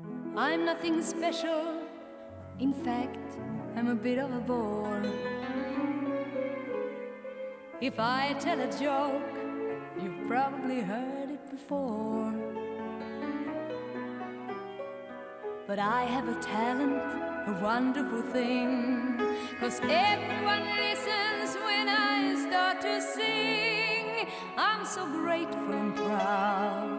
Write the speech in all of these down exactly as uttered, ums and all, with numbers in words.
I'm nothing special. In fact, I'm a bit of a bore. If I tell a joke, you've probably heard it before. But I have a talent, a wonderful thing, 'cause everyone listens when I start to sing. I'm so grateful and proud.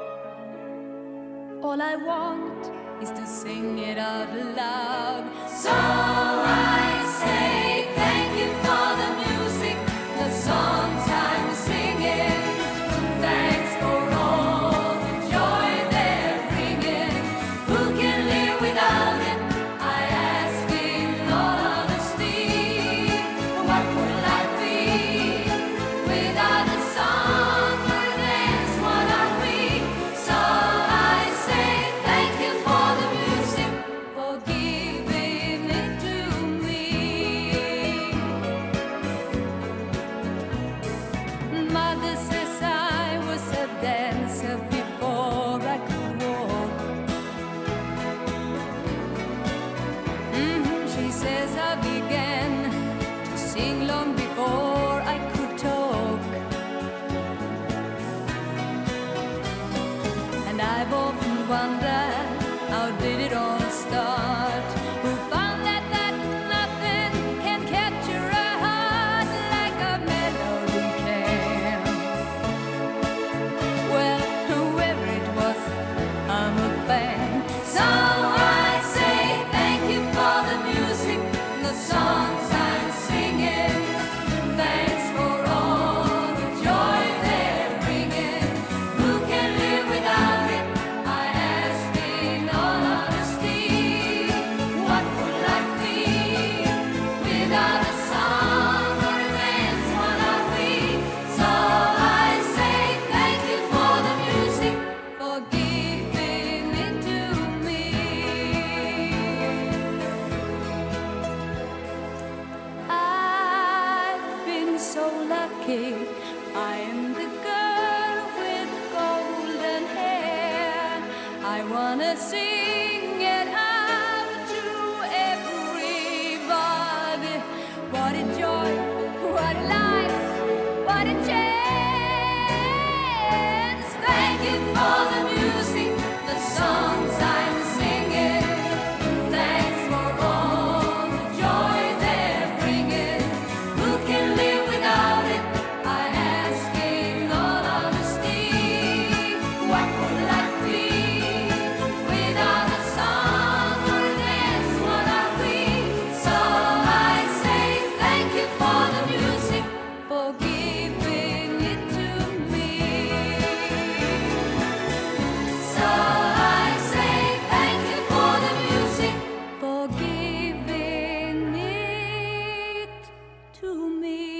All I want is to sing it out loud. So I say thank you for the music, the songs I'm singing. Thanks for all the joy they're bringing. Who can live without it? I ask in all honesty. What would life be without a song or dance? What are we? So I say thank you for the music, for giving it to me. Mother says I was a dancer before I could walk. Mhm, she says I began to sing long before I could talk. And I've often wondered, how did it all start? Who found that that nothing can capture a heart like a melody can? Well, whoever it was, I'm a fan. So I say thank you for the music, the songs I'm singing. Thanks for all the joy they're bringing. Who can live without it? I ask in all honesty. What would life be without a song or a dance? What are we? So I say thank you for the music, for giving it to me. I've been so lucky. I am the girl with golden hair. I wanna sing it out to everybody. What a joy, what a life, what a chance. Thank you for the music, the songs I'm singing. Thanks for all the joy they're bringing. Who can live without it? I ask in all honesty. What would life be without a song or a dance? What are we? So I say thank you for the music, for giving it to me. So I say thank you for the music, for giving it to me.